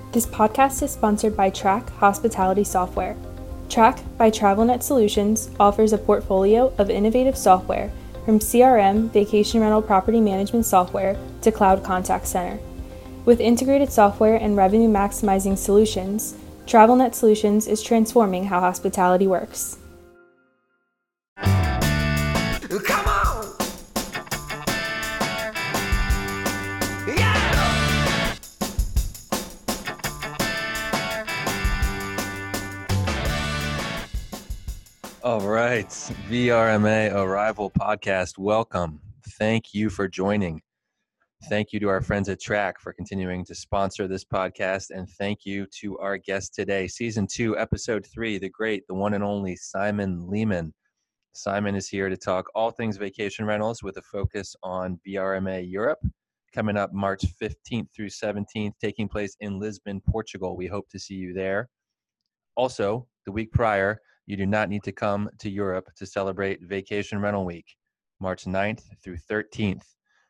This podcast is sponsored by Track Hospitality Software. Track by TravelNet Solutions offers a portfolio of innovative software from CRM, vacation rental property management software, to cloud contact center. With integrated software and revenue maximizing solutions, TravelNet Solutions is transforming how hospitality works. Come on! Yeah! All right, VRMA Arrival Podcast, welcome. Thank you for joining. Thank you to our friends at Track for continuing to sponsor this podcast, and thank you to our guest today, Season 2, Episode 3, the great, the one and only Simon Lehman. Simon is here to talk all things vacation rentals with a focus on VRMA Europe, coming up March 15th through 17th, taking place in Lisbon, Portugal. We hope to see you there. Also, the week prior, you do not need to come to Europe to celebrate Vacation Rental Week, March 9th through 13th.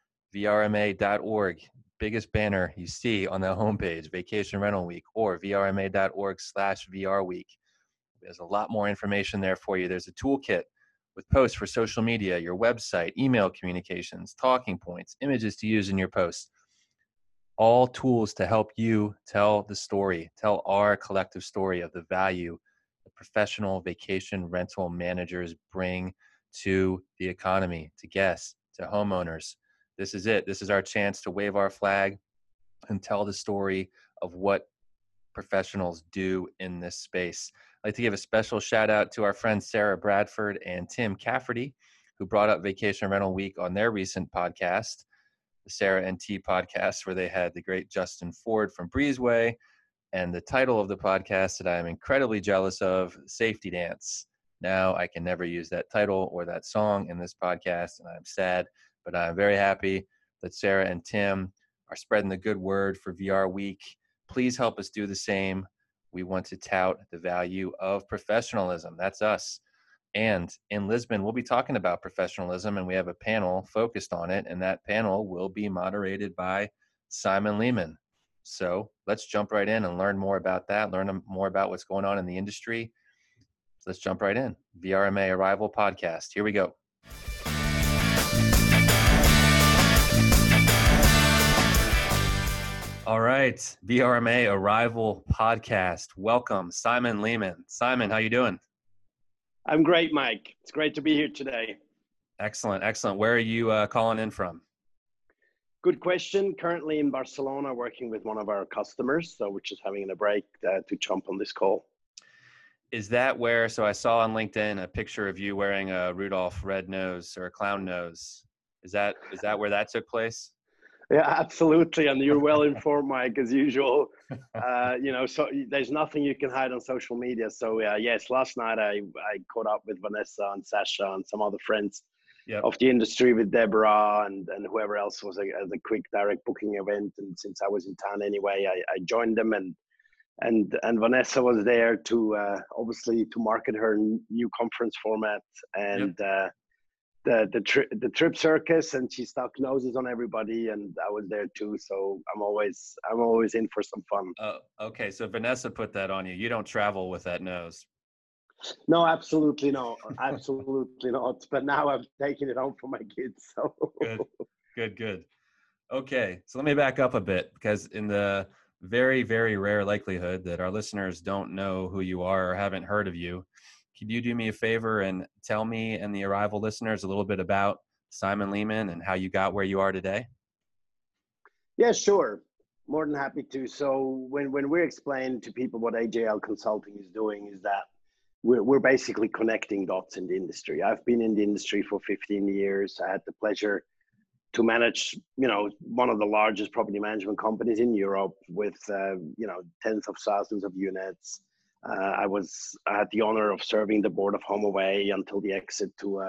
VRMA.org, biggest banner you see on the homepage, Vacation Rental Week, or VRMA.org/VRWeek. There's a lot more information there for you. There's a toolkit with posts for social media, your website, email communications, talking points, images to use in your posts. All tools to help you tell the story, tell our collective story of the value that professional vacation rental managers bring to the economy, to guests, to homeowners. This is it. This is our chance to wave our flag and tell the story of what professionals do in this space. I'd like to give a special shout out to our friends Sarah Bradford and Tim Cafferty, who brought up Vacation Rental Week on their recent podcast, the Sarah and T podcast, where they had the great Justin Ford from Breezeway, and the title of the podcast that I am incredibly jealous of, Safety Dance. Now I can never use that title or that song in this podcast, and I'm sad, but I'm very happy that Sarah and Tim are spreading the good word for VR Week. Please help us do the same. We want to tout the value of professionalism. That's us. And in Lisbon, we'll be talking about professionalism, and we have a panel focused on it, and that panel will be moderated by Simon Lehman. So let's jump right in and learn more about that, learn more about what's going on in the industry. So let's jump right in. VRMA Arrival Podcast. Here we go. All right, VRMA Arrival Podcast. Welcome, Simon Lehman. Simon, how you doing? I'm great, Mike. It's great to be here today. Excellent, excellent. Where are you calling in from? Good question. Currently in Barcelona, working with one of our customers, so we're just having a break to jump on this call. Is that where, so I saw on LinkedIn a picture of you wearing a Rudolph red nose or a clown nose. Is that where that took place? Yeah, absolutely. And you're well informed, Mike, as usual. So there's nothing you can hide on social media. So yes, last night I caught up with Vanessa and Sasha and some other friends of the industry, with Deborah and whoever else was at a quick direct booking event. And since I was in town anyway, I joined them, and Vanessa was there to obviously to market her new conference format and the trip circus, and she stuck noses on everybody, and I was there too. So I'm always in for some fun. Okay, so Vanessa put that on you. You don't travel with that nose. No, absolutely not. Absolutely not. But now I'm taking it home for my kids. So Good. Okay, so let me back up a bit, because in the very, very rare likelihood that our listeners don't know who you are or haven't heard of you, could you do me a favor and tell me and the Arrival listeners a little bit about Simon Lehman and how you got where you are today? Yeah, sure. More than happy to. So when we explain to people what AJL Consulting is doing, is that we're basically connecting dots in the industry. I've been in the industry for 15 years. I had the pleasure to manage, one of the largest property management companies in Europe with, tens of thousands of units. I had the honor of serving the board of HomeAway until the exit to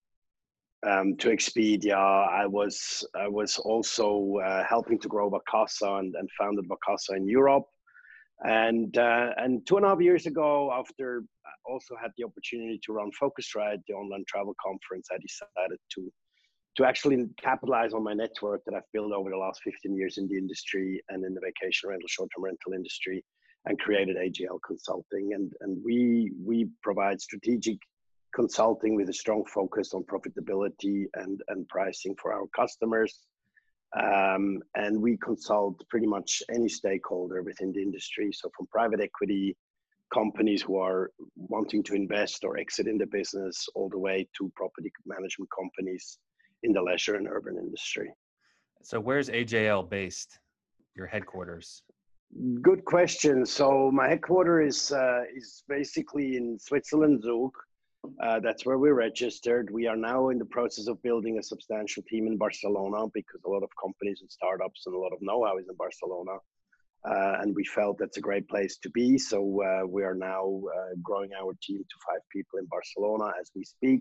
Expedia. I was also helping to grow Vacasa and founded Vacasa in Europe. And 2.5 years ago, after I also had the opportunity to run Focusrite, the online travel conference, I decided to to actually capitalize on my network that I've built over the last 15 years in the industry and in the vacation rental, short-term rental industry, and created AGL Consulting. And we provide strategic consulting with a strong focus on profitability and pricing for our customers. And we consult pretty much any stakeholder within the industry. So from private equity companies who are wanting to invest or exit in the business, all the way to property management companies in the leisure and urban industry. So where's AJL based, your headquarters? Good question. So my headquarters is basically in Switzerland, Zug. That's where we're registered. We are now in the process of building a substantial team in Barcelona because a lot of companies and startups and a lot of know-how is in Barcelona. And we felt that's a great place to be. So we are now growing our team to 5 people in Barcelona as we speak.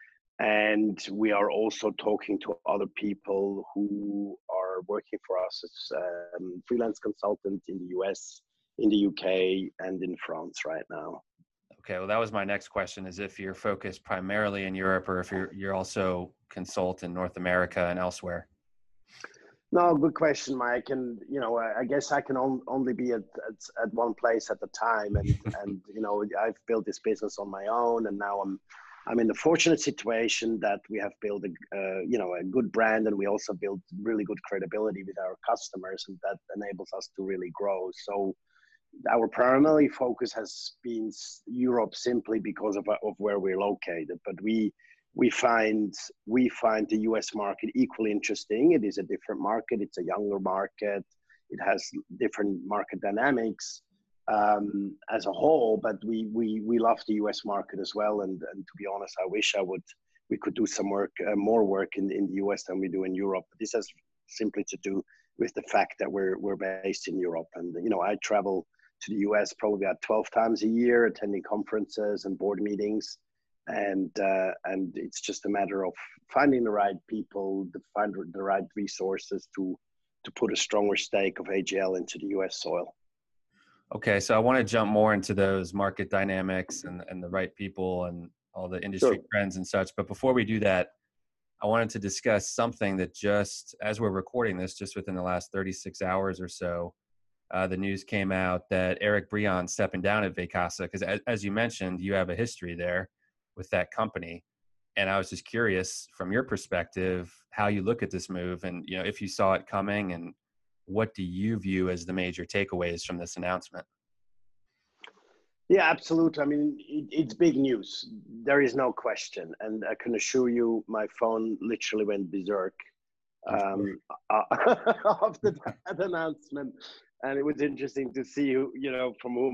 And we are also talking to other people who are working for us as freelance consultants in the US, in the UK, and in France right now. Okay, well, that was my next question, is if you're focused primarily in Europe or if you're also consult in North America and elsewhere. No, good question, Mike. And, you know, I guess I can only be at one place at a time. And, you know, I've built this business on my own, and now I'm in the fortunate situation that we have built a good brand, and we also built really good credibility with our customers, and that enables us to really grow. So our primary focus has been Europe simply because of where we're located, but we find the US market equally interesting. It is a different market. It's a younger market. It has different market dynamics as a whole, but we love the US market as well. And to be honest, I wish we could do some more work in the US than we do in Europe. But this has simply to do with the fact that we're based in Europe. And, you know, I travel to the US probably about 12 times a year, attending conferences and board meetings. And it's just a matter of finding the right people, to find the right resources to put a stronger stake of AGL into the US soil. Okay, so I want to jump more into those market dynamics and the right people and all the industry trends and such. But before we do that, I wanted to discuss something that just, as we're recording this, just within the last 36 hours or so, the news came out that Eric Brion stepping down at Vacasa, because as you mentioned, you have a history there with that company. And I was just curious from your perspective, how you look at this move and, you know, if you saw it coming, and what do you view as the major takeaways from this announcement? Yeah, absolutely. I mean, it's big news. There is no question. And I can assure you, my phone literally went berserk after that announcement. And it was interesting to see who, you know, from whom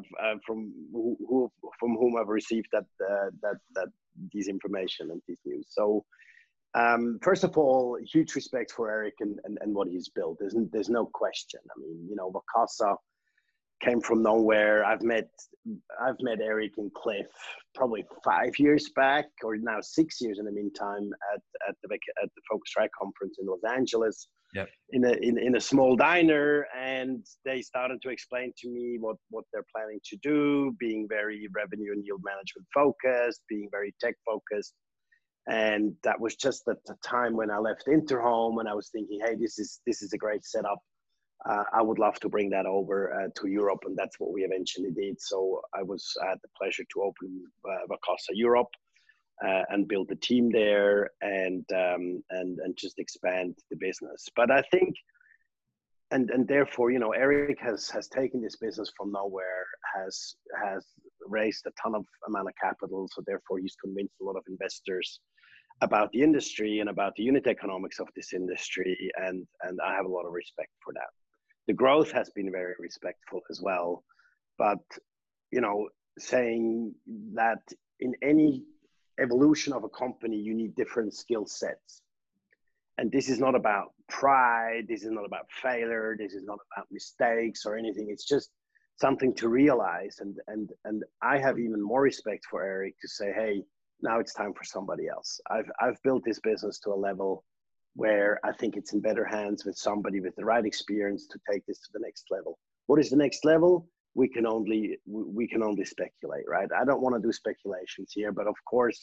I've received that this information and this news. So first of all, huge respect for Eric and what he's built. There's no question. I mean, you know, Vacasa came from nowhere. I've met Eric and Cliff probably 5 years back, or now 6 years in the meantime, at the Focusrite conference in Los Angeles. Yep. In a small diner, and they started to explain to me what they're planning to do, being very revenue and yield management focused, being very tech focused. And that was just at the time when I left Interhome, and I was thinking, hey, this is a great setup. I would love to bring that over to Europe, and that's what we eventually did. So I had the pleasure to open Vacasa Europe and build the team there, and just expand the business. But I think, and therefore, you know, Eric has taken this business from nowhere, has raised a ton of amount of capital. So therefore, he's convinced a lot of investors about the industry and about the unit economics of this industry, and I have a lot of respect for that. The growth has been very respectful as well, but, you know, saying that in any evolution of a company, you need different skill sets. And this is not about pride. This is not about failure. This is not about mistakes or anything. It's just something to realize. And I have even more respect for Eric to say, hey, now it's time for somebody else. I've built this business to a level where I think it's in better hands with somebody with the right experience to take this to the next level. What is the next level? We can only speculate, right? I don't want to do speculations here, but of course,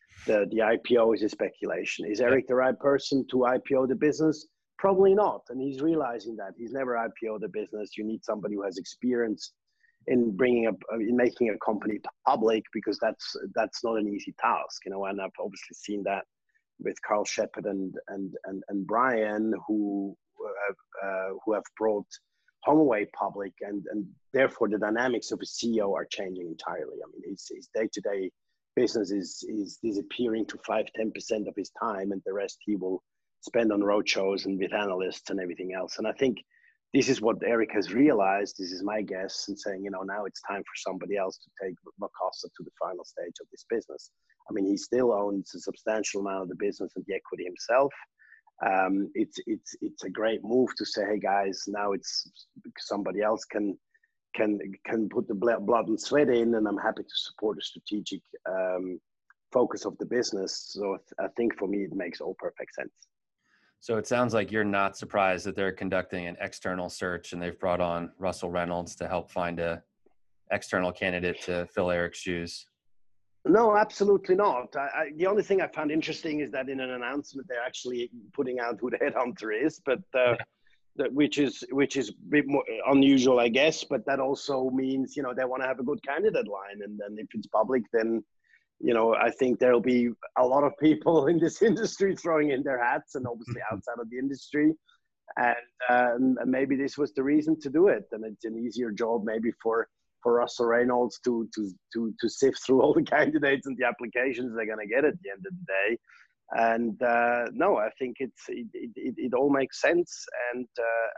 the IPO is a speculation. Is Eric the right person to IPO the business? Probably not. And he's realizing that. He's never IPO'd the business. You need somebody who has experience in bringing up, in making a company public, because that's not an easy task, you know. And I've obviously seen that with Carl Shepard and Brian, who have brought HomeAway public, and therefore the dynamics of a CEO are changing entirely. I mean, his day-to-day business is disappearing to 5-10% of his time, and the rest he will spend on roadshows and with analysts and everything else. And I think this is what Eric has realized. This is my guess, and saying, you know, now it's time for somebody else to take Vacasa to the final stage of this business. I mean, he still owns a substantial amount of the business and the equity himself. It's a great move to say, hey guys, now it's somebody else can put the blood and sweat in, and I'm happy to support the strategic focus of the business. So I think for me, it makes all perfect sense. So it sounds like you're not surprised that they're conducting an external search and they've brought on Russell Reynolds to help find a external candidate to fill Eric's shoes. No, absolutely not. The only thing I found interesting is that in an announcement, they're actually putting out who the headhunter is, but which is a bit more unusual, I guess. But that also means, you know, they want to have a good candidate line. And then if it's public, then, you know, I think there'll be a lot of people in this industry throwing in their hats, and obviously outside of the industry. And maybe this was the reason to do it. And it's an easier job maybe for Russell Reynolds to sift through all the candidates and the applications they're going to get at the end of the day. And no, I think it all makes sense. And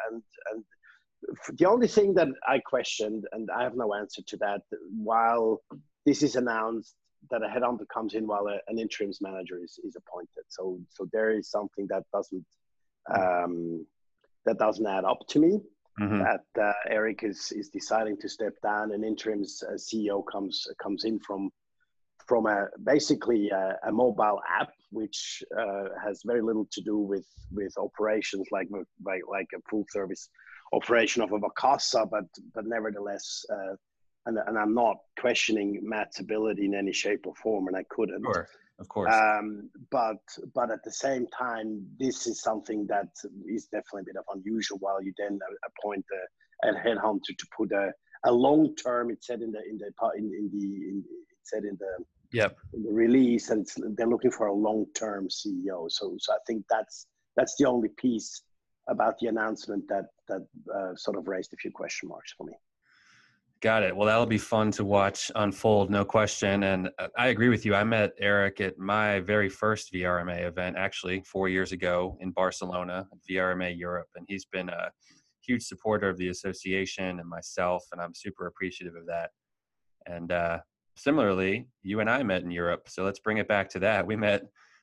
the only thing that I questioned, and I have no answer to that, while this is announced, that a headhunter comes in while an interims manager is appointed. So there is something that doesn't add up to me. Mm-hmm. That Eric is deciding to step down. An interims CEO comes in from basically a mobile app, which has very little to do with operations like a full service operation of a Vacasa, but nevertheless. And I'm not questioning Matt's ability in any shape or form, and I couldn't. Sure, of course. But at the same time, this is something that is definitely a bit of unusual. While you then appoint a headhunter to put a long term, it said in the release, and they're looking for a long term CEO. So I think that's the only piece about the announcement that sort of raised a few question marks for me. Got it. Well, that'll be fun to watch unfold, no question. And I agree with you. I met Eric at my very first VRMA event, actually 4 years ago in Barcelona, VRMA Europe. And he's been a huge supporter of the association and myself, and I'm super appreciative of that. And similarly, you and I met in Europe. So let's bring it back to that. We met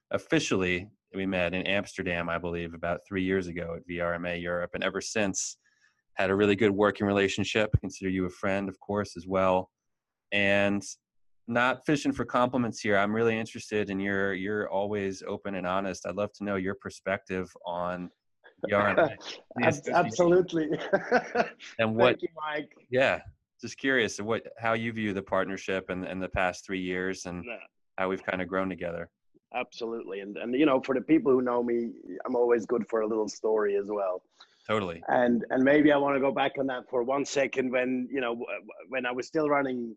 in Amsterdam, I believe, about 3 years ago at VRMA Europe. And ever since, had a really good working relationship. Consider you a friend, of course, as well. And not fishing for compliments here. I'm really interested in you're always open and honest. I'd love to know your perspective on VRMA. Absolutely. And what, thank you, Mike. Yeah, just curious of how you view the partnership and the past 3 years and how we've kind of grown together. Absolutely. And you know, for the people who know me, I'm always good for a little story as well. Totally. And maybe I want to go back on that for 1 second. When I was still running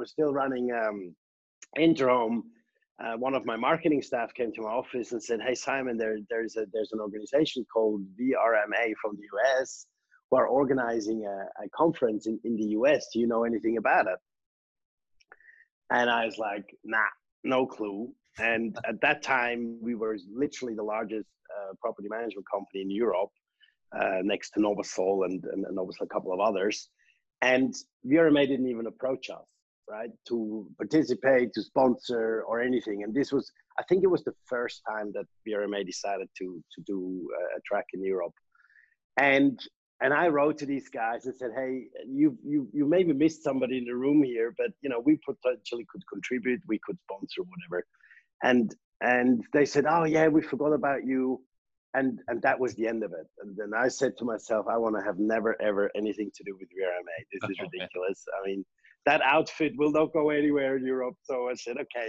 Interhome, one of my marketing staff came to my office and said, "Hey Simon, there's an organization called VRMA from the US who are organizing a conference in the US. Do you know anything about it?" And I was like, "Nah, no clue." And at that time, we were literally the largest property management company in Europe. Next to Novasol and obviously a couple of others. And VRMA didn't even approach us, right, to participate, to sponsor or anything. And this was, I think it was the first time that VRMA decided to do a track in Europe. And I wrote to these guys and said, "Hey, you maybe missed somebody in the room here, but you know, we potentially could contribute, we could sponsor, whatever." And they said, "Oh yeah, we forgot about you." And that was the end of it. And then I said to myself, I want to have never, ever anything to do with VRMA. This is ridiculous. I mean, that outfit will not go anywhere in Europe. So I said, okay,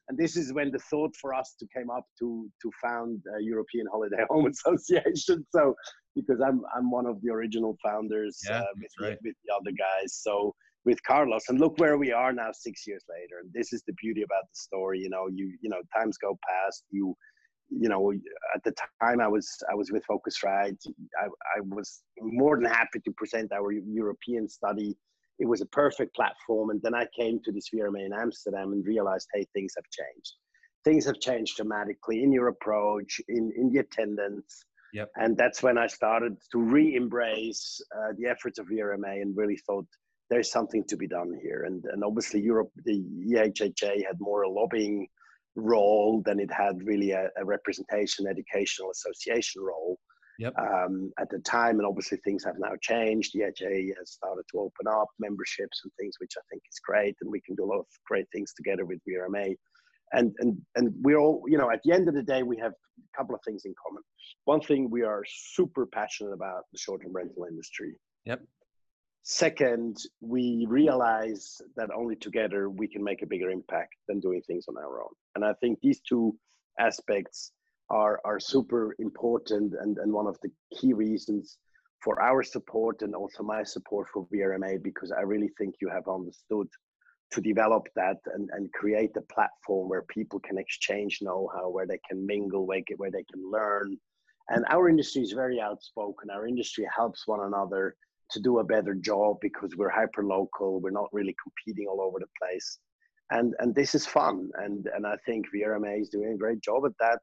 And this is when the thought for us to came up to found European Holiday Home Association. So because I'm one of the original founders with the other guys. So with Carlos, and look where we are now 6 years later. And this is the beauty about the story. You know, times go past. You know, at the time I was with Focusrite. I was more than happy to present our European study. It was a perfect platform. And then I came to this VRMA in Amsterdam and realized, hey, things have changed. Things have changed dramatically in your approach, in the attendance. Yep. And that's when I started to re-embrace the efforts of VRMA and really thought there's something to be done here. And obviously Europe, the EHHA had more a lobbying role than it had really a representation, educational association role. Yep. At the time, and obviously things have now changed. The EHA has started to open up memberships and things, which I think is great, and we can do a lot of great things together with VRMA. And we're all, you know, at the end of the day, we have a couple of things in common. One thing, we are super passionate about the short-term rental industry. Yep. Second, we realize that only together we can make a bigger impact than doing things on our own. And I think these two aspects are super important and one of the key reasons for our support and also my support for VRMA, because I really think you have understood to develop that and create a platform where people can exchange know-how, where they can mingle, where they can learn. And our industry is very outspoken. Our industry helps one another to do a better job because we're hyper local. We're not really competing all over the place. And this is fun. And I think VRMA is doing a great job at that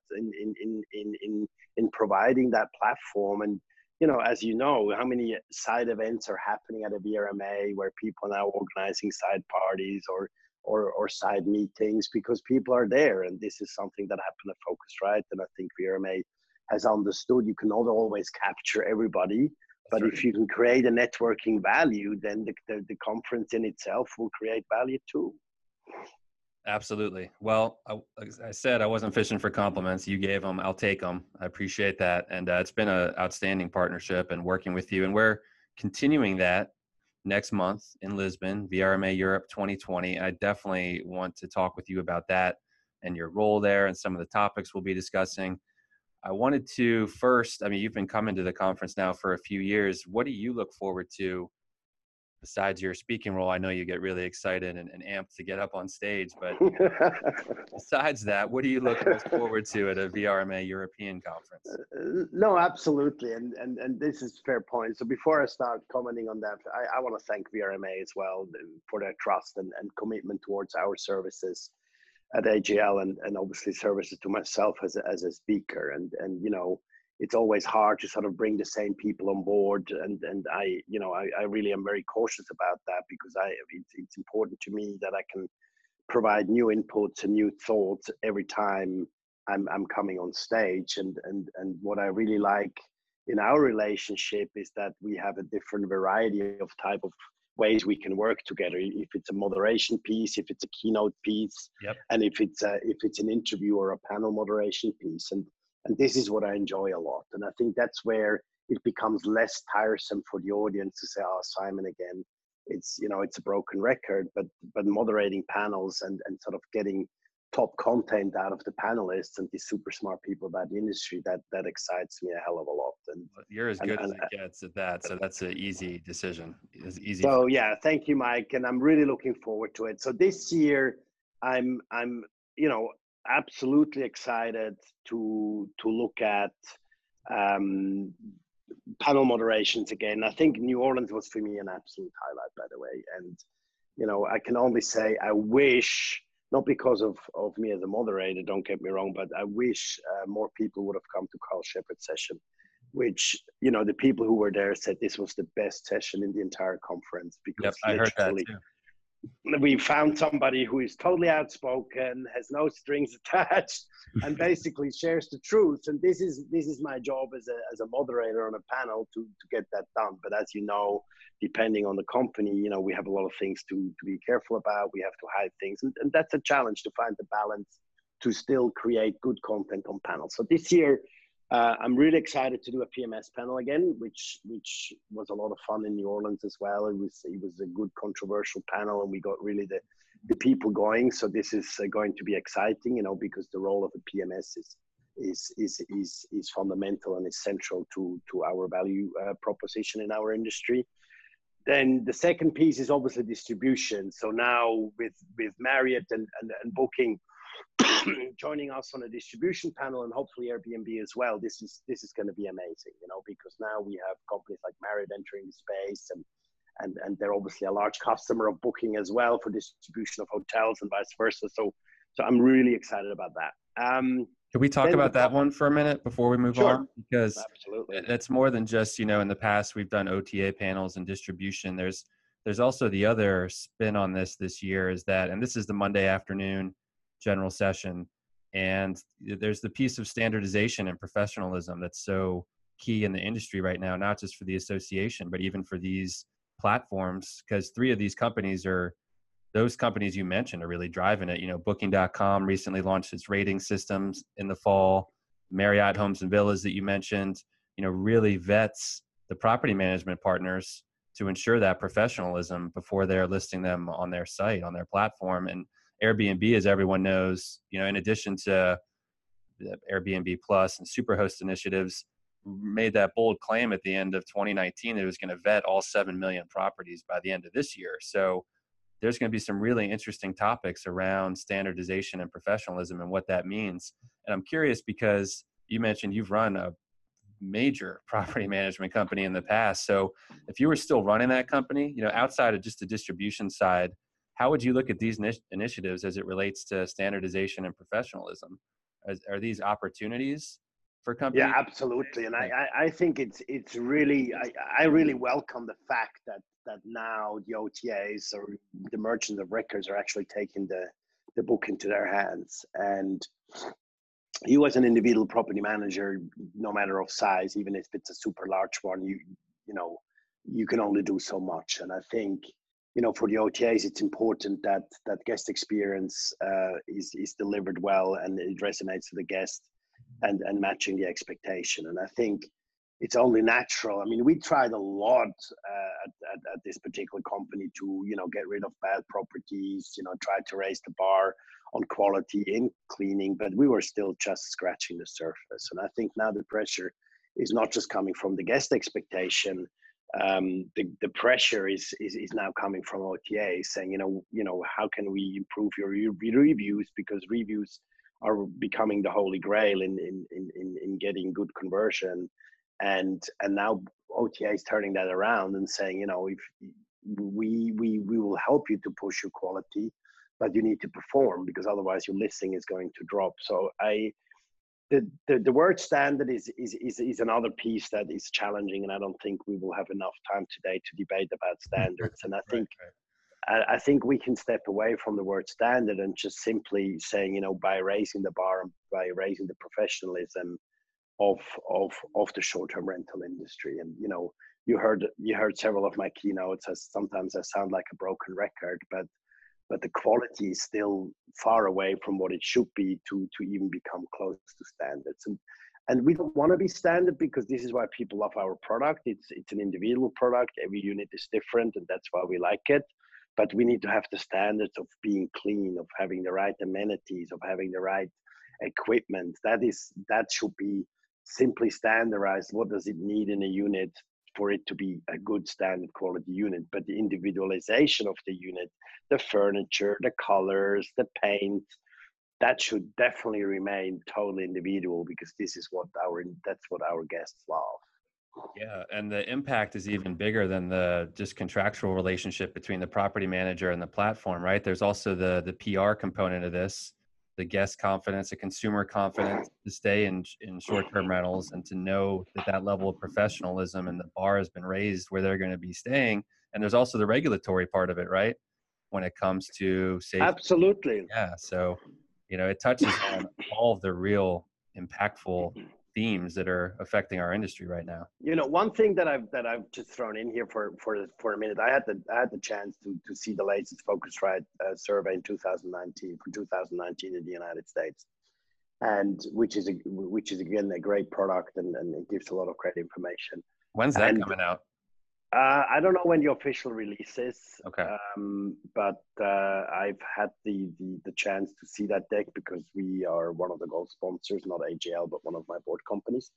in providing that platform. And, you know, as you know, how many side events are happening at a VRMA where people are now organizing side parties or side meetings because people are there. And this is something that happened at Focusrite. And I think VRMA has understood you cannot always capture everybody. But if you can create a networking value, then the conference in itself will create value too. Absolutely. Well, like I said, I wasn't fishing for compliments. You gave them, I'll take them. I appreciate that. And it's been an outstanding partnership and working with you. And we're continuing that next month in Lisbon, VRMA Europe 2020. I definitely want to talk with you about that and your role there and some of the topics we'll be discussing. I wanted to first, I mean, you've been coming to the conference now for a few years. What do you look forward to besides your speaking role? I know you get really excited and amped to get up on stage, but besides that, what do you look most forward to at a VRMA European conference? No, absolutely. And this is a fair point. So before I start commenting on that, I want to thank VRMA as well for their trust and commitment towards our services at AGL and obviously services to myself as a speaker. And you know, it's always hard to sort of bring the same people on board. And I really am very cautious about that because it's important to me that I can provide new inputs and new thoughts every time I'm coming on stage. And what I really like in our relationship is that we have a different variety of type of ways we can work together. If it's a moderation piece, if it's a keynote piece, yep. And if it's an interview or a panel moderation piece. And this is what I enjoy a lot. And I think that's where it becomes less tiresome for the audience to say, oh, Simon again. It's, you know, it's a broken record, but moderating panels and sort of getting top content out of the panelists and these super smart people about the industry, that excites me a hell of a lot. And you're as good as it gets at that. So that's an easy decision. It's easy. So yeah, thank you, Mike. And I'm really looking forward to it. So this year I'm, you know, absolutely excited to look at panel moderations again. I think New Orleans was for me an absolute highlight, by the way. And, you know, I can only say I wish, not because of me as a moderator, don't get me wrong, but I wish more people would have come to Carl Shepard's session, which, you know, the people who were there said this was the best session in the entire conference because I heard that too. We found somebody who is totally outspoken, has no strings attached, and basically shares the truth. And this is my job as a moderator on a panel to get that done. But as you know, depending on the company, you know, we have a lot of things to be careful about. We have to hide things, and that's a challenge to find the balance to still create good content on panels. So this year, I'm really excited to do a PMS panel again, which was a lot of fun in New Orleans as well. It was a good controversial panel, and we got really the people going. So this is going to be exciting, you know, because the role of a PMS is fundamental and essential to our value proposition in our industry. Then the second piece is obviously distribution. So now with Marriott and Booking joining us on a distribution panel, and hopefully Airbnb as well, this is going to be amazing, you know, because now we have companies like Marriott entering the space, and they're obviously a large customer of Booking as well for distribution of hotels and vice versa. So I'm really excited about that. Can we talk about that one for a minute before we move on? Because absolutely, it's more than just, you know, in the past we've done OTA panels and distribution. There's also the other spin on this year is that, and this is the Monday afternoon general session, and there's the piece of standardization and professionalism that's so key in the industry right now, not just for the association, but even for these platforms, because three of these companies are those companies you mentioned are really driving it. You know, Booking.com recently launched its rating systems in the fall. Marriott Homes and Villas that you mentioned, you know, really vets the property management partners to ensure that professionalism before they're listing them on their site, on their platform. And Airbnb, as everyone knows, you know, in addition to the Airbnb Plus and Superhost initiatives, made that bold claim at the end of 2019 that it was going to vet all 7 million properties by the end of this year. So there's going to be some really interesting topics around standardization and professionalism and what that means. And I'm curious because you mentioned you've run a major property management company in the past. So if you were still running that company, you know, outside of just the distribution side, how would you look at these initiatives as it relates to standardization and professionalism? Are these opportunities for companies? Yeah, absolutely. And I think it's really, I really welcome the fact that now the OTAs or the merchants of records are actually taking the book into their hands. And you as an individual property manager, no matter of size, even if it's a super large one, you know, you can only do so much. And I think, you know, for the OTAs, it's important that guest experience is delivered well and it resonates to the guest and matching the expectation. And I think it's only natural. I mean, we tried a lot at this particular company to, you know, get rid of bad properties, you know, try to raise the bar on quality in cleaning, but we were still just scratching the surface. And I think now the pressure is not just coming from the guest expectation. The pressure is now coming from OTAs saying, you know, how can we improve your reviews, because reviews are becoming the holy grail in getting good conversion. And now OTA is turning that around and saying, you know, if we will help you to push your quality, but you need to perform, because otherwise your listing is going to drop. So the word standard is another piece that is challenging, and I don't think we will have enough time today to debate about standards. And I think I think we can step away from the word standard and just simply saying, you know, by raising the bar, by raising the professionalism of the short-term rental industry. And you know, you heard several of my keynotes. Sometimes I sound like a broken record, but the quality is still far away from what it should be to even become close to standards. And we don't want to be standard, because this is why people love our product. It's an individual product. Every unit is different, and that's why we like it. But we need to have the standards of being clean, of having the right amenities, of having the right equipment. That should be simply standardized. What does it need in a unit for it to be a good standard quality unit? But the individualization of the unit, the furniture, the colors, the paint, that should definitely remain totally individual, because that's what our guests love. Yeah, and the impact is even bigger than the just contractual relationship between the property manager and the platform, right? There's also the PR component of this, the guest confidence, the consumer confidence to stay in short-term rentals, and to know that level of professionalism and the bar has been raised where they're going to be staying. And there's also the regulatory part of it, right? When it comes to safety. Absolutely. Yeah. So, you know, it touches on all of the real impactful themes that are affecting our industry right now. You know, one thing that I've just thrown in here for a minute, I had the chance to see the latest Focusrite survey in 2019 in the United States. and which is again a great product, and it gives a lot of great information. When's that And coming out? I don't know when the official release is, Okay. but I've had the chance to see that deck because we are one of the gold sponsors, not AGL, but one of my board companies.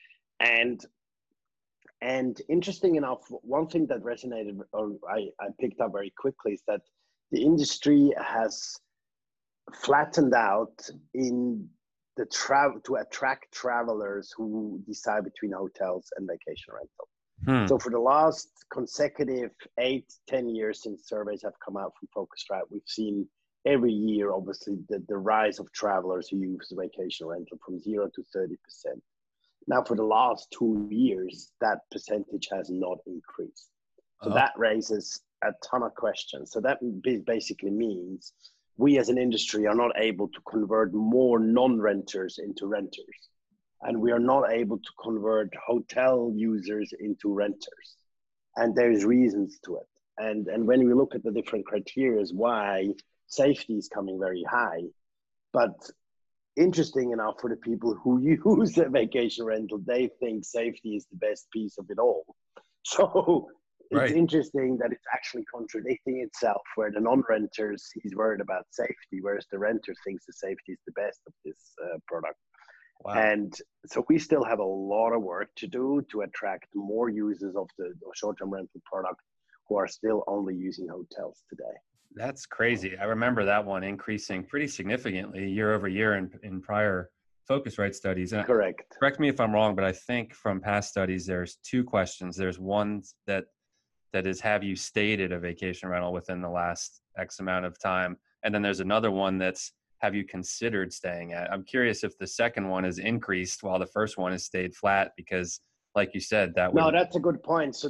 And interesting enough, one thing that resonated, or I picked up very quickly, is that the industry has flattened out in the travel to attract travelers who decide between hotels and vacation rental. So for the last consecutive 8-10 years since surveys have come out from Phocuswright, we've seen every year, obviously, the rise of travelers who use vacation rental from 0 to 30%. Now, for the last 2 years, that percentage has not increased. So that raises a ton of questions. So that basically means we as an industry are not able to convert more non-renters into renters. And we are not able to convert hotel users into renters. And there's reasons to it. And when we look at the different criteria why safety is coming very high, but interesting enough for the people who use a vacation rental, they think safety is the best piece of it all. So it's interesting that it's actually contradicting itself, where the non-renters, he's worried about safety, whereas the renter thinks the safety is the best of this product. Wow. And so we still have a lot of work to do to attract more users of the short-term rental product who are still only using hotels today. That's crazy. I remember that one increasing pretty significantly year over year in prior Phocuswright studies. And correct. Correct me if I'm wrong, but I think from past studies, there's two questions. There's one that is, have you stayed at a vacation rental within the last X amount of time? And then there's another one that's, have you considered staying at? I'm curious if the second one has increased while the first one has stayed flat, because like you said, that would... No, that's a good point. So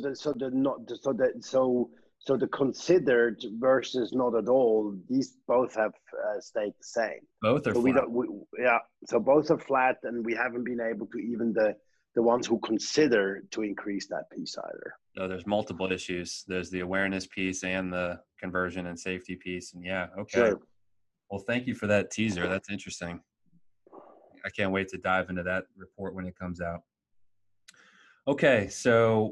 the considered versus not at all, these both have stayed the same. Both are so flat. So both are flat, and we haven't been able to even the ones who consider to increase that piece either. So there's multiple issues. There's the awareness piece and the conversion and safety piece. And okay. Sure. Well, thank you for that teaser. That's interesting. I can't wait to dive into that report when it comes out. Okay, so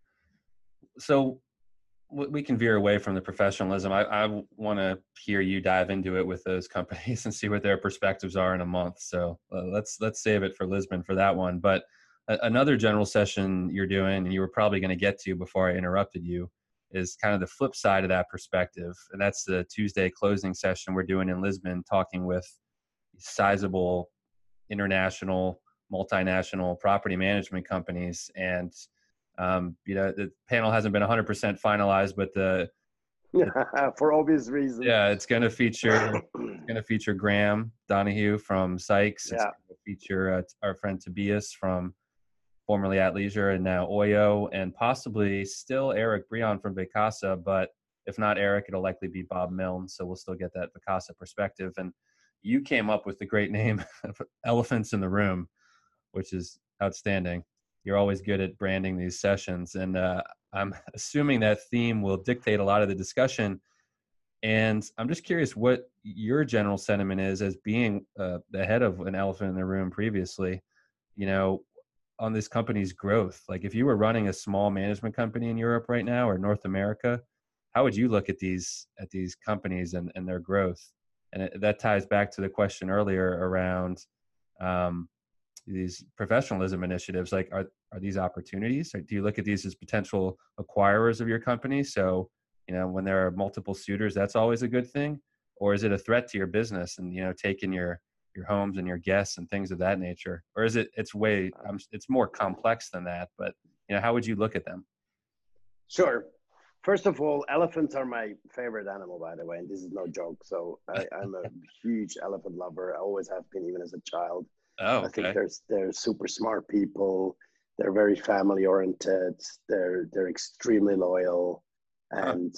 we can veer away from the professionalism. I want to hear you dive into it with those companies and see what their perspectives are in a month. So let's save it for Lisbon for that one. But another general session you're doing, and you were probably going to get to before I interrupted you, is kind of the flip side of that perspective. And that's the Tuesday closing session we're doing in Lisbon, talking with sizable international, multinational property management companies. And, the panel hasn't been 100% finalized, but for obvious reasons. Yeah, it's going to feature Graham Donahue from Sykes. It's going to feature our friend Tobias from formerly At Leisure and now Oyo, and possibly still Eric Brion from Vacasa, but if not Eric, it'll likely be Bob Milne, so we'll still get that Vacasa perspective. And you came up with the great name of Elephants in the Room, which is outstanding. You're always good at branding these sessions, and I'm assuming that theme will dictate a lot of the discussion. And I'm just curious what your general sentiment is as being the head of an elephant in the room previously, on this company's growth. Like if you were running a small management company in Europe right now or North America, how would you look at these companies and their growth? And that ties back to the question earlier around these professionalism initiatives. Like, are these opportunities? Or do you look at these as potential acquirers of your company? So, when there are multiple suitors, that's always a good thing. Or is it a threat to your business and, taking your homes and your guests and things of that nature? Or is it's more complex than that, but how would you look at them? Sure. First of all, elephants are my favorite animal, by the way, and this is no joke. So I'm a huge elephant lover. I always have been, even as a child. Oh, okay. I think they're super smart people. They're very family oriented. They're extremely loyal. And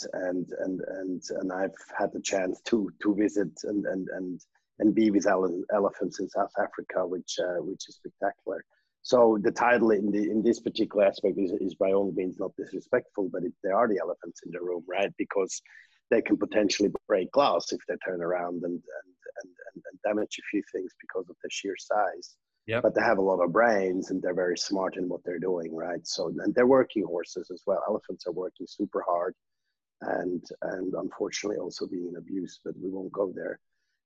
I've had the chance to visit and be with elephants in South Africa, which is spectacular. So the title in this particular aspect is by all means not disrespectful, but they are the elephants in the room, right? Because they can potentially break glass if they turn around and damage a few things because of their sheer size. Yep. But they have a lot of brains and they're very smart in what they're doing, right? So, and they're working horses as well. Elephants are working super hard and unfortunately also being abused, but we won't go there.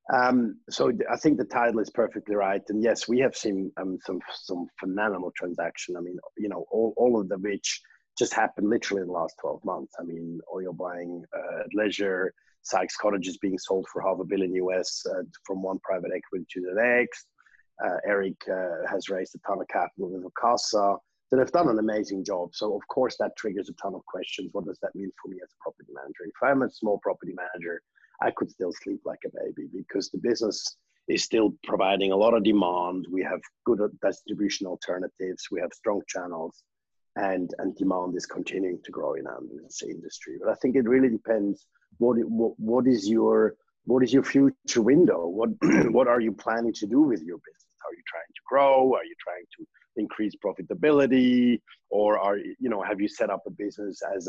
So I think the title is perfectly right. And yes, we have seen some phenomenal transaction. I mean, you know, all of the which just happened literally in the last 12 months. I mean, Oyo buying Leisure, Sykes Cottages being sold for $500 million US from one private equity to the next. Eric has raised a ton of capital with Ocasa. So they've done an amazing job. So of course that triggers a ton of questions. What does that mean for me as a property manager? If I'm a small property manager, I could still sleep like a baby because the business is still providing a lot of demand. We have good distribution alternatives. We have strong channels, and demand is continuing to grow in our industry. But I think it really depends. What is your future window? What are you planning to do with your business? Are you trying to grow? Are you trying to increase profitability, or have you set up a business as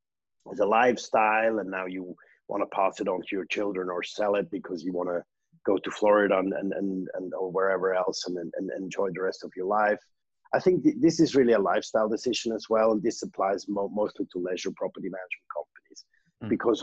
a lifestyle and now you want to pass it on to your children or sell it because you want to go to Florida and or wherever else and enjoy the rest of your life? I think this is really a lifestyle decision as well, and this applies mostly to leisure property management companies because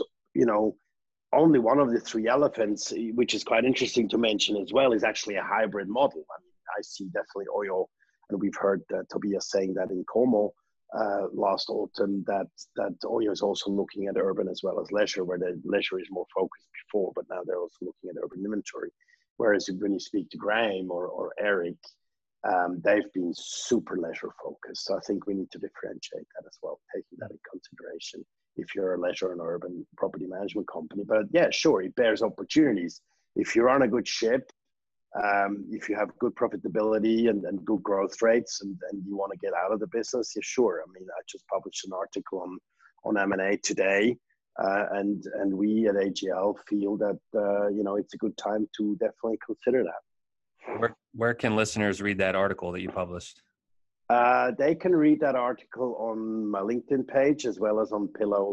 only one of the three elephants, which is quite interesting to mention as well, is actually a hybrid model. I mean, I see definitely Oyo, and we've heard Tobias saying that in Como last autumn, that Oyo is also looking at urban as well as leisure, where the leisure is more focused before, but now they're also looking at urban inventory. Whereas when you speak to Graham or Eric, they've been super leisure focused. So I think we need to differentiate that as well, taking that in consideration if you're a leisure and urban property management company. But yeah, sure, it bears opportunities. If you're on a good ship, if you have good profitability and good growth rates and you want to get out of the business, yeah, sure. I mean, I just published an article on M&A today, and we at AGL feel that, it's a good time to definitely consider that. Where can listeners read that article that you published? They can read that article on my LinkedIn page as well as on Pillow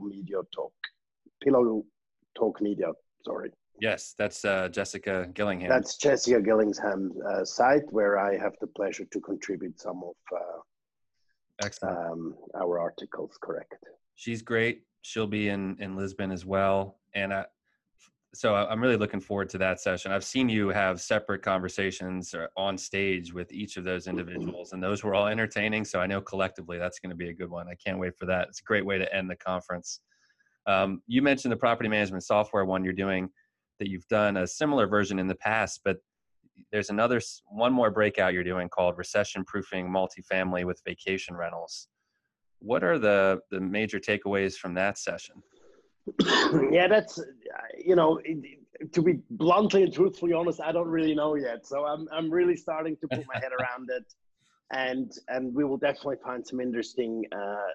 Talk Media, sorry. Yes, that's Jessica Gillingham. That's Jessica Gillingham's site where I have the pleasure to contribute some of our articles, correct. She's great. She'll be in Lisbon as well. And so I'm really looking forward to that session. I've seen you have separate conversations on stage with each of those individuals, and those were all entertaining. So I know collectively that's going to be a good one. I can't wait for that. It's a great way to end the conference. You mentioned the property management software one you're doing, that you've done a similar version in the past, but there's one more breakout you're doing called recession-proofing multifamily with vacation rentals. What are the major takeaways from that session? Yeah, that's, to be bluntly and truthfully honest, I don't really know yet. So I'm really starting to put my head around it. And we will definitely find some interesting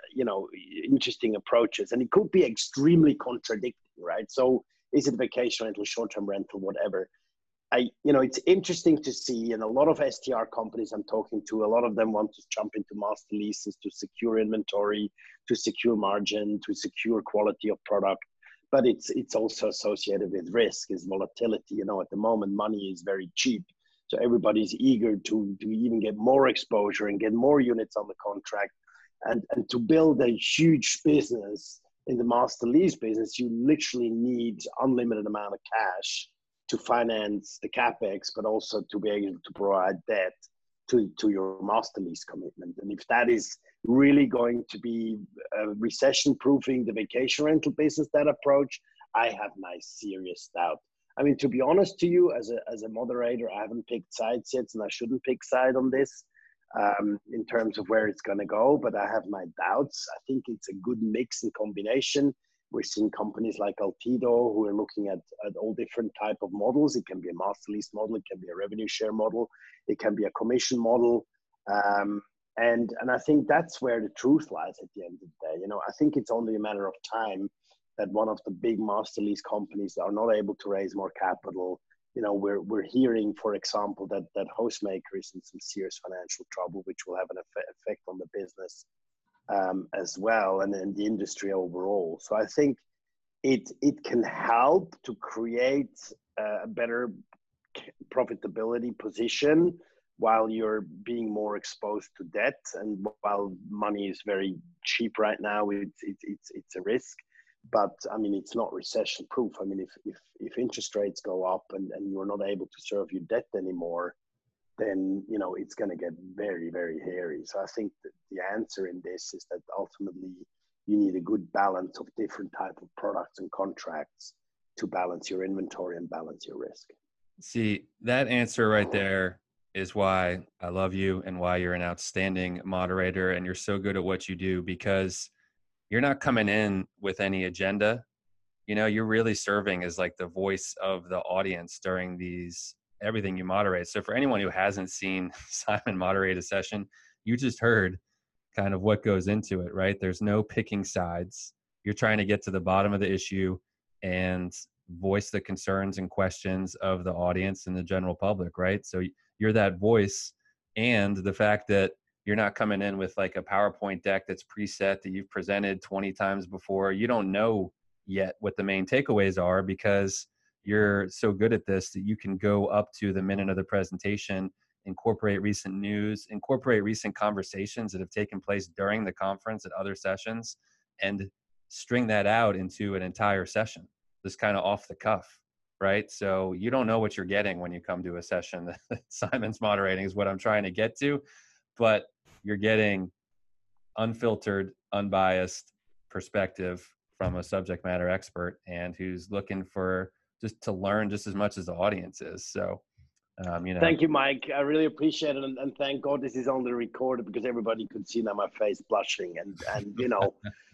approaches. And it could be extremely contradicting, right? So is it vacation rental, short-term rental, whatever? It's interesting to see, and a lot of STR companies I'm talking to, a lot of them want to jump into master leases to secure inventory, to secure margin, to secure quality of product. But it's also associated with risk, is volatility. At the moment, money is very cheap. So everybody's eager to even get more exposure and get more units on the contract. And to build a huge business in the master lease business, you literally need unlimited amount of cash to finance the capex, but also to be able to provide debt to your master lease commitment. And if that is really going to be recession-proofing the vacation rental business, that approach, I have my serious doubt. I mean, to be honest to you, as a moderator, I haven't picked sides yet, and I shouldn't pick side on this in terms of where it's going to go, but I have my doubts. I think it's a good mix and combination. We're seeing companies like Altido who are looking at all different type of models. It can be a master lease model, it can be a revenue share model, it can be a commission model. And I think that's where the truth lies at the end of the day. I think it's only a matter of time that one of the big master lease companies are not able to raise more capital. We're hearing, for example, that Hostmaker is in some serious financial trouble, which will have an effect on the business as well, and in the industry overall. So I think it can help to create a better profitability position while you're being more exposed to debt. And while money is very cheap right now, it's a risk. But I mean, it's not recession proof. I mean, if interest rates go up and you're not able to serve your debt anymore, then, you know, it's going to get very, very hairy. So I think that the answer in this is that ultimately you need a good balance of different type of products and contracts to balance your inventory and balance your risk. See, that answer right there is why I love you and why you're an outstanding moderator and you're so good at what you do, because you're not coming in with any agenda. You know, you're really serving as like the voice of the audience during these everything you moderate. So for anyone who hasn't seen Simon moderate a session, you just heard kind of what goes into it, right? There's no picking sides. You're trying to get to the bottom of the issue and voice the concerns and questions of the audience and the general public, right? So you're that voice, and the fact that you're not coming in with like a PowerPoint deck that's preset that you've presented 20 times before. You don't know yet what the main takeaways are because you're so good at this that you can go up to the minute of the presentation, incorporate recent news, incorporate recent conversations that have taken place during the conference at other sessions, and string that out into an entire session, just kind of off the cuff, right? So you don't know what you're getting when you come to a session that Simon's moderating is what I'm trying to get to, but you're getting unfiltered, unbiased perspective from a subject matter expert and who's looking for just to learn just as much as the audience is. So, you know. Thank you, Mike. I really appreciate it. And thank God this is only recorded because everybody could see now my face blushing and you know,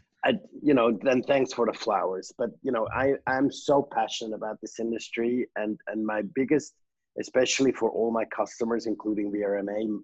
then thanks for the flowers. But, you know, I'm so passionate about this industry and my biggest, especially for all my customers, including VRMA,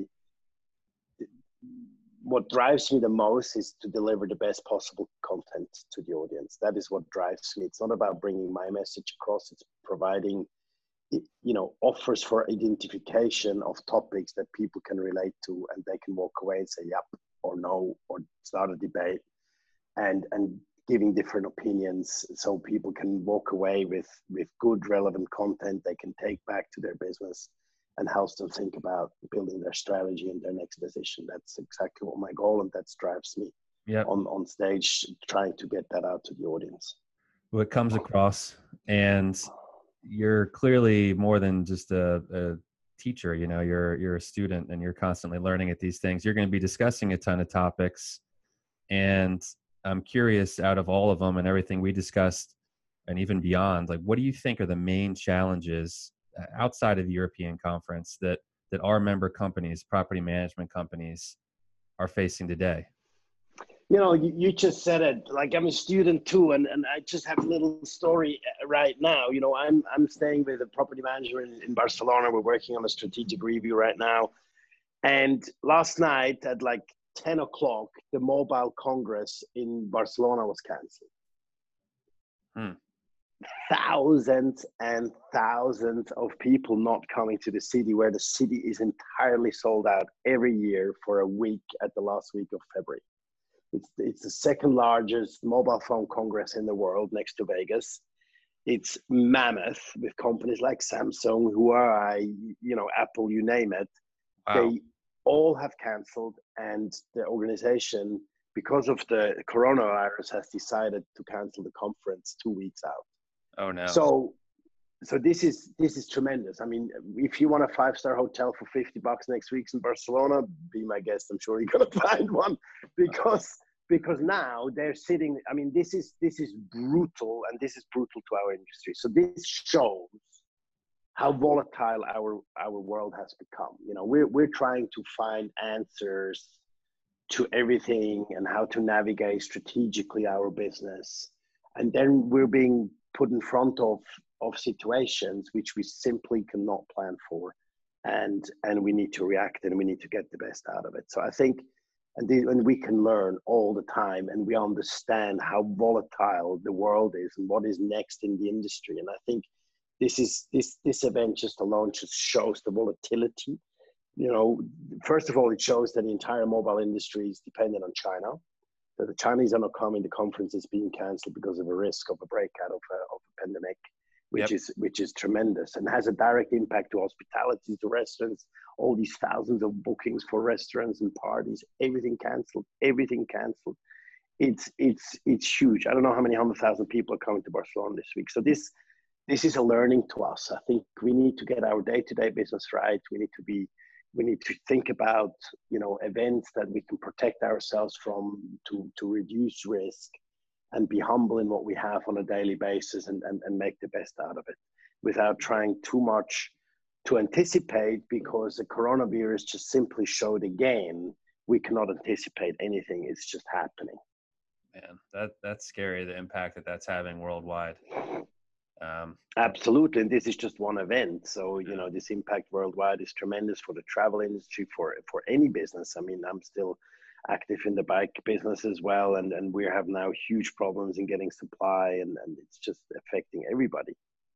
what drives me the most is to deliver the best possible content to the audience. That is what drives me. It's not about bringing my message across. It's providing, you know, offers for identification of topics that people can relate to, and they can walk away and say, yep, or no, or start a debate, and giving different opinions so people can walk away with good, relevant content they can take back to their business and helps them think about building their strategy and their next decision. That's exactly what my goal, and that drives me on stage, trying to get that out to the audience. Well, it comes across, and you're clearly more than just a teacher. You know, you're a student, and you're constantly learning at these things. You're going to be discussing a ton of topics, and I'm curious, out of all of them and everything we discussed, and even beyond, like, what do you think are the main challenges outside of the European conference that our member companies, property management companies, are facing today? You know, you just said it. Like, I'm a student too, and I just have a little story right now. You know, I'm staying with a property manager in Barcelona. We're working on a strategic review right now. And last night at like 10 o'clock, the Mobile Congress in Barcelona was canceled. Thousands and thousands of people not coming to the city, where the city is entirely sold out every year for a week at the last week of February. It's the second largest mobile phone congress in the world, next to Vegas. It's mammoth, with companies like Samsung, Huawei, you know, Apple, you name it. Wow. They all have canceled, and the organization, because of the coronavirus, has decided to cancel the conference 2 weeks out. Oh no! So this is tremendous. I mean, if you want a 5-star hotel for $50 next week in Barcelona, be my guest. I'm sure you're gonna find one, because now they're sitting. I mean, this is brutal, and this is brutal to our industry. So this shows how volatile our world has become. You know, we're trying to find answers to everything and how to navigate strategically our business, and then we're being put in front of situations which we simply cannot plan for, and we need to react, and we need to get the best out of it. So I think, and we can learn all the time, and we understand how volatile the world is and what is next in the industry. And I think this event just alone just shows the volatility. You know, first of all, it shows that the entire mobile industry is dependent on China. That the Chinese are not coming. The conference is being canceled because of a risk of a breakout of a pandemic, which Yep. is tremendous and has a direct impact to hospitality, to restaurants, all these thousands of bookings for restaurants and parties, everything canceled, everything canceled. It's huge. I don't know how many 100,000 people are coming to Barcelona this week. So this is a learning to us. I think we need to get our day-to-day business right. We need to think about, events that we can protect ourselves from to reduce risk and be humble in what we have on a daily basis and make the best out of it without trying too much to anticipate, because the coronavirus just simply showed again, we cannot anticipate anything. It's just happening. Man, that's scary, the impact that's having worldwide. Absolutely. And this is just one event. So, this impact worldwide is tremendous for the travel industry, for any business. I mean, I'm still active in the bike business as well. And we have now huge problems in getting supply, and it's just affecting everybody.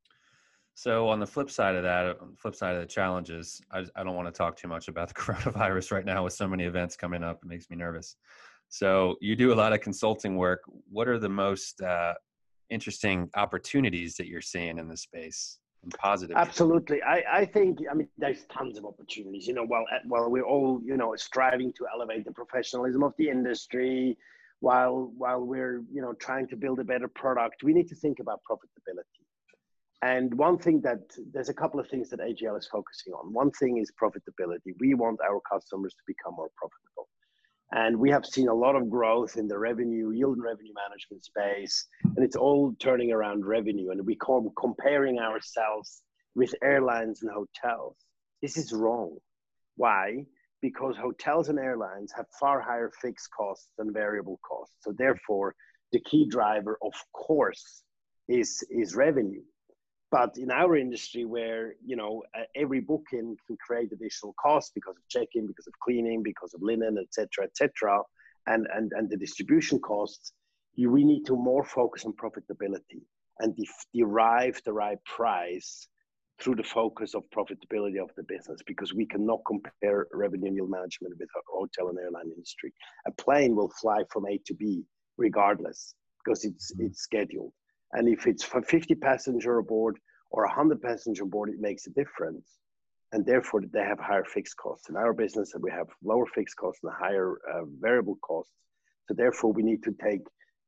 So on the flip side of that, on the flip side of the challenges, I don't want to talk too much about the coronavirus right now with so many events coming up. It makes me nervous. So you do a lot of consulting work. What are the most interesting opportunities that you're seeing in this space? And positive. Absolutely. I think, there's tons of opportunities, while we're all, striving to elevate the professionalism of the industry, while we're, trying to build a better product, we need to think about profitability. And one thing there's a couple of things that AGL is focusing on. One thing is profitability. We want our customers to become more profitable. And we have seen a lot of growth in the yield and revenue management space, and it's all turning around revenue. And we comparing ourselves with airlines and hotels. This is wrong. Why? Because hotels and airlines have far higher fixed costs than variable costs. So therefore, the key driver, of course, is revenue. But in our industry, where every booking can create additional costs because of check-in, because of cleaning, because of linen, etc., and the distribution costs, we need to more focus on profitability and derive the right price through the focus of profitability of the business, because we cannot compare revenue and yield management with a hotel and airline industry. A plane will fly from A to B regardless, because it's scheduled. And if it's for 50 passenger aboard or 100 passenger aboard, it makes a difference. And therefore, they have higher fixed costs. In our business, we have lower fixed costs and higher variable costs. So therefore, we need to take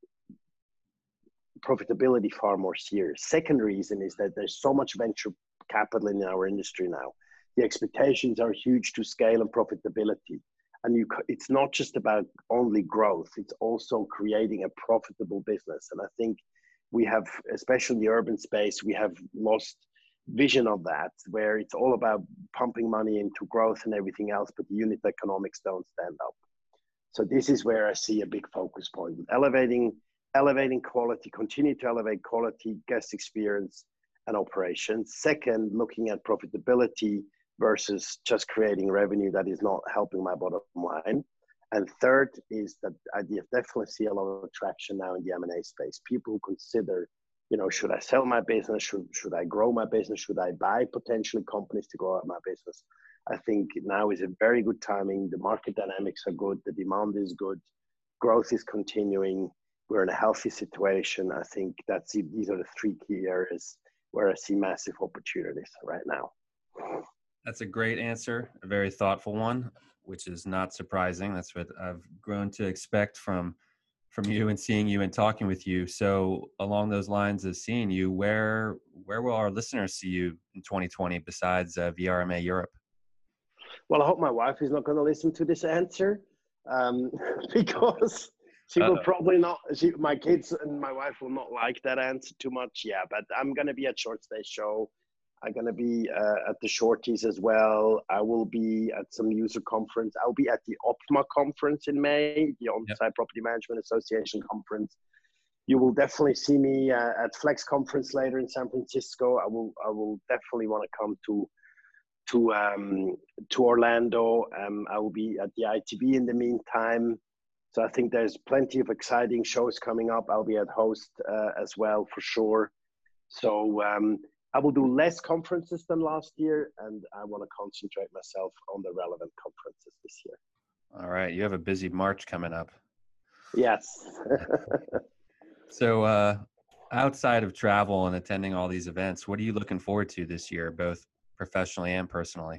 profitability far more serious. Second reason is that there's so much venture capital in our industry now. The expectations are huge to scale and profitability. And it's not just about only growth, it's also creating a profitable business. And I think we have, especially in the urban space, we have lost vision of that, where it's all about pumping money into growth and everything else, but the unit economics don't stand up. So this is where I see a big focus point. Elevating quality, continue to elevate quality, guest experience, and operations. Second, looking at profitability versus just creating revenue that is not helping my bottom line. And third is that I definitely see a lot of traction now in the M&A space. People who consider, should I sell my business? Should I grow my business? Should I buy potentially companies to grow out my business? I think now is a very good timing. The market dynamics are good. The demand is good. Growth is continuing. We're in a healthy situation. I think these are the three key areas where I see massive opportunities right now. That's a great answer, a very thoughtful one, which is not surprising. That's what I've grown to expect from you and seeing you and talking with you. So along those lines of seeing you, where will our listeners see you in 2020 besides VRMA Europe? Well, I hope my wife is not going to listen to this answer, because she will probably not. My kids and my wife will not like that answer too much. Yeah, but I'm going to be at Short Stay Show. I'm going to be at the Shorties as well. I will be at some user conference. I'll be at the Optima conference in May, the On-Site Property Management Association conference. You will definitely see me at Flex conference later in San Francisco. I will definitely want to come to Orlando. I will be at the ITB in the meantime. So I think there's plenty of exciting shows coming up. I'll be at Host as well for sure. So I will do less conferences than last year, and I want to concentrate myself on the relevant conferences this year. All right. You have a busy March coming up. Yes. So outside of travel and attending all these events, what are you looking forward to this year, both professionally and personally?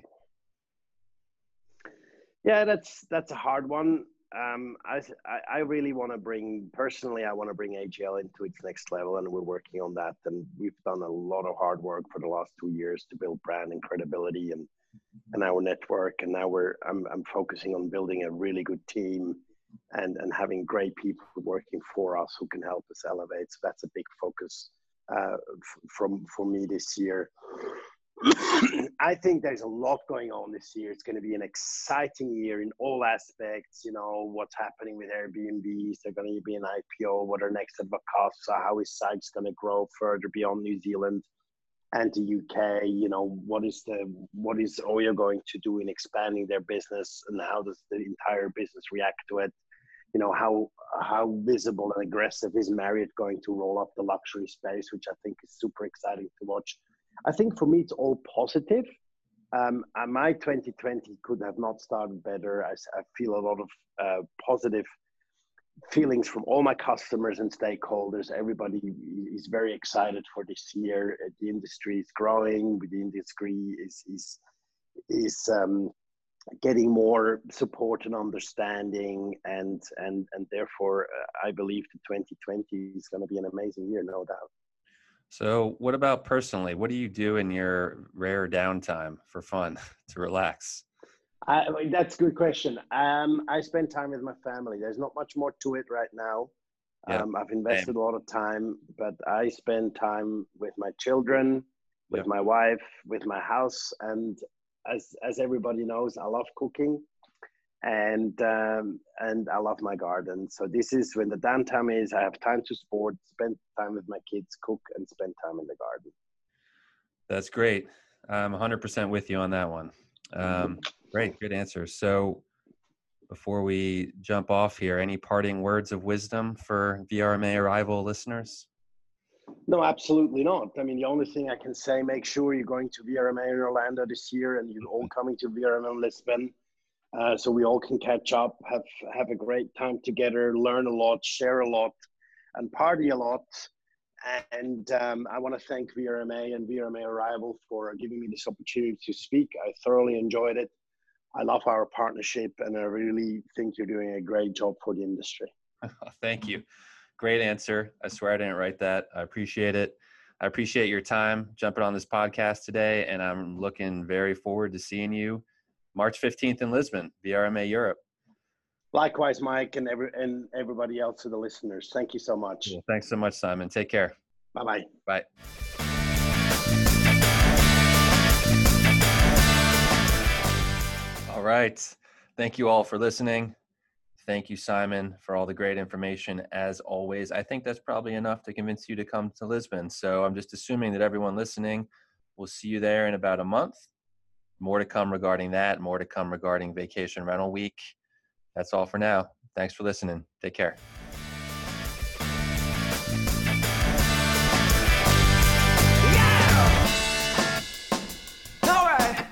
Yeah, that's a hard one. I really want to bring personally. I want to bring AGL into its next level, and we're working on that. And we've done a lot of hard work for the last 2 years to build brand and credibility and our network. And now I'm focusing on building a really good team and having great people working for us who can help us elevate. So that's a big focus for me this year. I think there's a lot going on this year. It's going to be an exciting year in all aspects. You know, what's happening with Airbnb? Is there going to be an IPO? What are next at Vacasa? How is Sites going to grow further beyond New Zealand and the UK? You know, what is Oyo going to do in expanding their business, and how does the entire business react to it? You know, how visible and aggressive is Marriott going to roll up the luxury space, which I think is super exciting to watch. I think for me, it's all positive. My 2020 could have not started better. I feel a lot of positive feelings from all my customers and stakeholders. Everybody is very excited for this year. The industry is growing. The industry is getting more support and understanding, and therefore I believe that 2020 is going to be an amazing year, no doubt. So what about personally? What do you do in your rare downtime for fun to relax? That's a good question. I spend time with my family. There's not much more to it right now. Yeah, I've invested a lot of time, but I spend time with my children, with my wife, with my house. And as everybody knows, I love cooking. And I love my garden. So this is when the downtime is. I have time to sport, spend time with my kids, cook, and spend time in the garden. That's great. I'm 100% with you on that one. Great, good answer. So before we jump off here, any parting words of wisdom for VRMA Arrival listeners? No, absolutely not. I mean, the only thing I can say, make sure you're going to VRMA in Orlando this year, and you're all coming to VRMA in Lisbon. So we all can catch up, have a great time together, learn a lot, share a lot, and party a lot. And I want to thank VRMA and VRMA Arrival for giving me this opportunity to speak. I thoroughly enjoyed it. I love our partnership, and I really think you're doing a great job for the industry. Thank you. Great answer. I swear I didn't write that. I appreciate it. I appreciate your time jumping on this podcast today, and I'm looking very forward to seeing you March 15th in Lisbon, VRMA Europe. Likewise, Mike, and everybody else, to the listeners. Thank you so much. Well, thanks so much, Simon. Take care. Bye-bye. Bye. All right. Thank you all for listening. Thank you, Simon, for all the great information. As always, I think that's probably enough to convince you to come to Lisbon. So I'm just assuming that everyone listening will see you there in about a month. More to come regarding that, more to come regarding Vacation Rental Week. That's all for now. Thanks for listening. Take care. All right.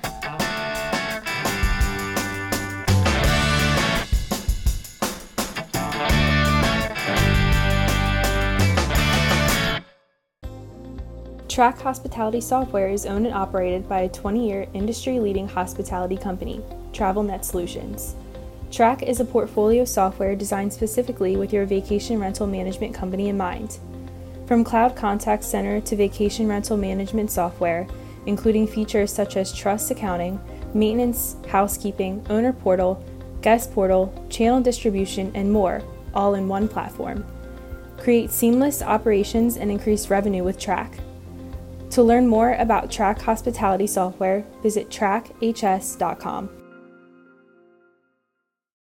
Track Hospitality Software is owned and operated by a 20-year industry-leading hospitality company, TravelNet Solutions. Track is a portfolio software designed specifically with your vacation rental management company in mind. From cloud contact center to vacation rental management software, including features such as trust accounting, maintenance, housekeeping, owner portal, guest portal, channel distribution, and more, all in one platform. Create seamless operations and increase revenue with Track. To learn more about Track Hospitality Software, visit trackhs.com.